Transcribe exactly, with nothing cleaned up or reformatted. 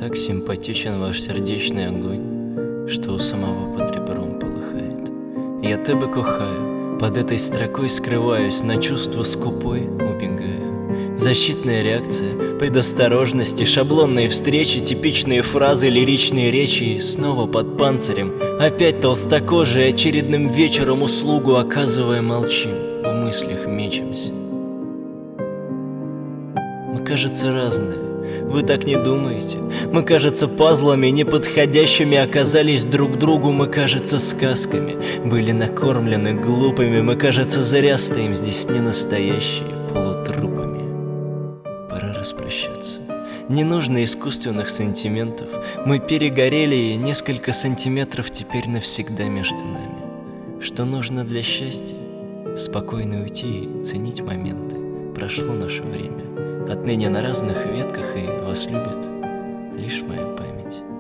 Так симпатичен ваш сердечний огонь, что у самого под ребром полыхает. Я тебе кохаю, под этой строкой скрываюсь, на чувство скупой убегаю. Защитная реакция, предосторожности, шаблонные встречи, типичные фразы, лиричные речи. И снова под панцирем, опять толстокожие, очередным вечером услугу оказывая молчим, в мыслях мечемся. Мы, кажется, разные. Вы так не думаете? Мы, кажется, пазлами неподходящими оказались друг другу. Мы, кажется, сказками были накормлены глупыми. Мы, кажется, зря стоим здесь не настоящие, полутрупами. Пора распрощаться. Не нужно искусственных сантиментов. Мы перегорели, и несколько сантиметров теперь навсегда между нами. Что нужно для счастья? Спокойно уйти и ценить моменты. Прошло наше время. Отныне на разных ветках, и вас любит лишь моя память.